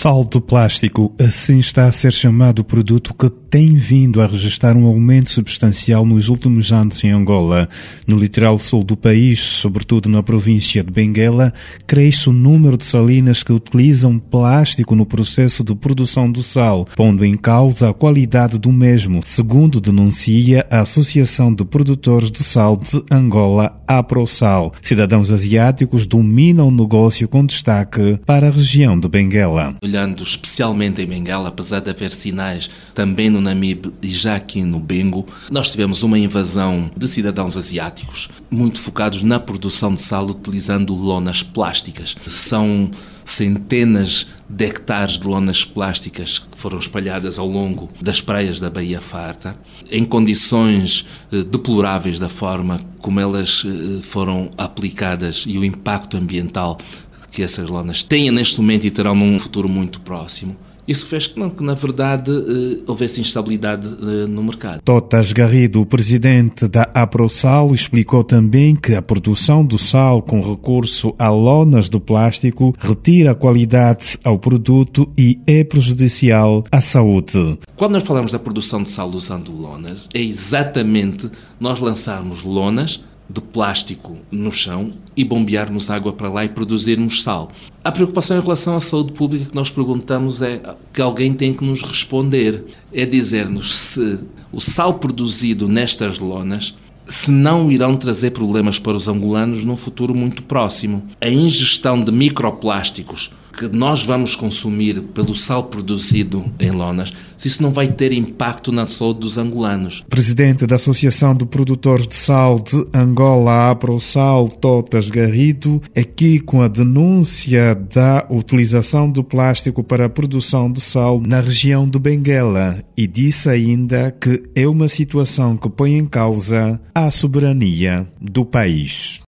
Sal de plástico, assim está a ser chamado o produto que tem vindo a registrar um aumento substancial nos últimos anos em Angola. No litoral sul do país, sobretudo na província de Benguela, cresce o número de salinas que utilizam plástico no processo de produção do sal, pondo em causa a qualidade do mesmo, segundo denuncia a Associação de Produtores de Sal de Angola, APROSAL. Cidadãos asiáticos dominam o negócio com destaque para a região de Benguela. Olhando especialmente em Benguela, apesar de haver sinais também no Namibe e já aqui no Bengo, nós tivemos uma invasão de cidadãos asiáticos, muito focados na produção de sal utilizando lonas plásticas. São centenas de hectares de lonas plásticas que foram espalhadas ao longo das praias da Baía Farta, em condições deploráveis da forma como elas foram aplicadas e o impacto ambiental que essas lonas têm neste momento e terão num futuro muito próximo. Isso fez que, na verdade, houvesse instabilidade no mercado. Totas Garrido, o presidente da APROSAL, explicou também que a produção do sal com recurso a lonas de plástico retira a qualidade ao produto e é prejudicial à saúde. Quando nós falamos da produção de sal usando lonas, é exatamente nós lançarmos lonas de plástico no chão e bombearmos água para lá e produzirmos sal. A preocupação em relação à saúde pública que nós perguntamos é que alguém tem que nos responder, é dizer-nos se o sal produzido nestas lonas se não irão trazer problemas para os angolanos num futuro muito próximo. A ingestão de microplásticos que nós vamos consumir pelo sal produzido em lonas, se isso não vai ter impacto na saúde dos angolanos. Presidente da Associação de Produtores de Sal de Angola, APROSAL, Totas Garrido, aqui com a denúncia da utilização do plástico para a produção de sal na região de Benguela e disse ainda que é uma situação que põe em causa a soberania do país.